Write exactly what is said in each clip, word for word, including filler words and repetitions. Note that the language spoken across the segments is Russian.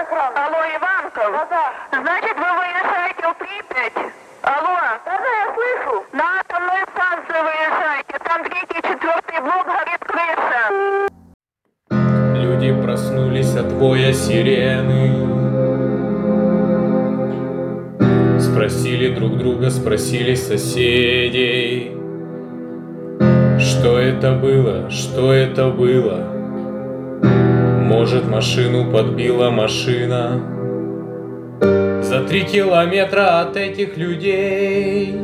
экран. Алло, Иванков? Да-да. Значит, вы выезжаете в Припять? Алло? Да-да, я слышу. На атомную станцию выезжайте. Там третий, четвертый блок, горит крыша. Люди проснулись от воя сирены. Спросили друг друга, спросили соседей. Что это было, что это было? Может, машину подбила машина? За три километра от этих людей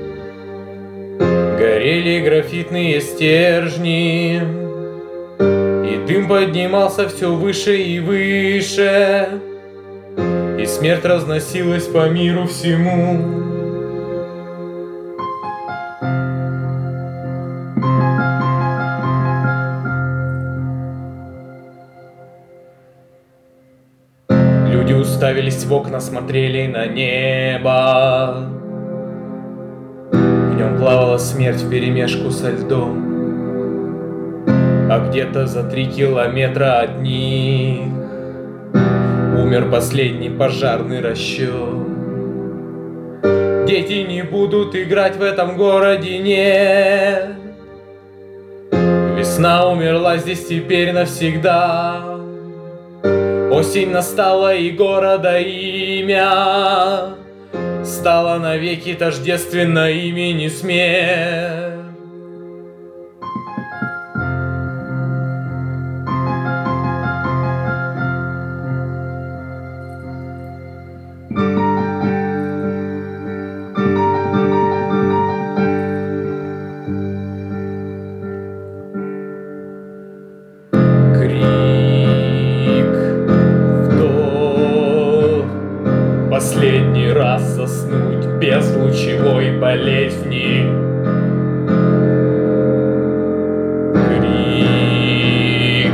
горели графитные стержни, и дым поднимался все выше и выше, и смерть разносилась по миру всему. Люди уставились в окна, смотрели на небо. В нем плавала смерть вперемешку со льдом. А где-то за три километра от них умер последний пожарный расчет. Дети не будут играть в этом городе, нет. Весна умерла здесь теперь навсегда. Осень настала, и города имя стало навеки тождественно имени смерть. Последний раз заснуть без лучевой болезни. Крик,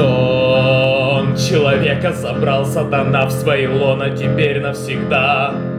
стон человека забрал сатана в свои лоно теперь навсегда.